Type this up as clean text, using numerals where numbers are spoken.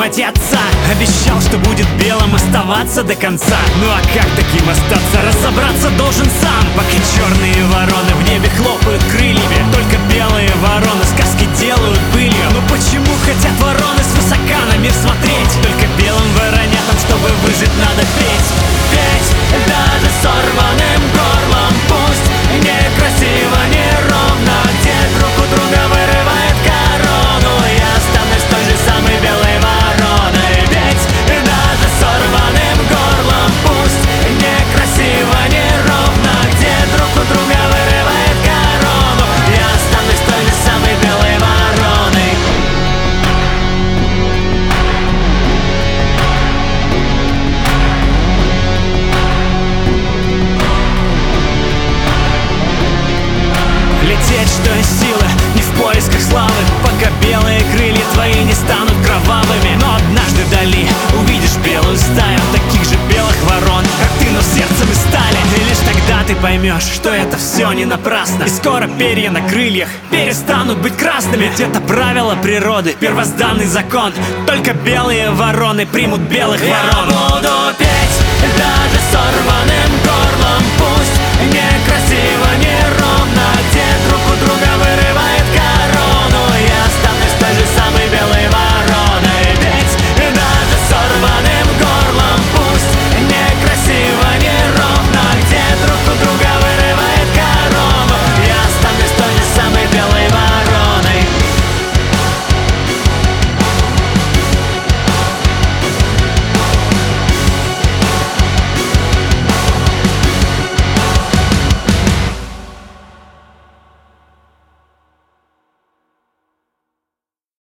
мать и отца. Обещал, что будет белым оставаться до конца. Ну а как таким остаться? Разобраться должен сам. Пока черные вороны в небе хлопают крыльями, только белые вороны сказки делают пылью. Ну почему хотят вороны свысока на мир смотреть? Только белым воронятам, чтобы выжить, надо петь. Петь даже сорванным горлом. Пусть некрасиво, неровно, где друг у друга вырывает корону, я останусь той же самой белой вороной. Петь даже сорванным горлом. Пусть некрасиво, неровно, где друг у друга вырывает корону, я останусь той же самой белой вороной. Лететь, что из силы, не в поисках славы, пока белые крылья твои не станут кровавыми. Но однажды вдали увидишь белую стаю таких же белых ворон, как ты, но сердцем из стали. И лишь тогда ты поймешь, что это все не напрасно. И скоро перья на крыльях перестанут быть красными. Ведь это правило природы, первозданный закон. Только белые вороны примут белых ворон. Я буду петь даже сорванным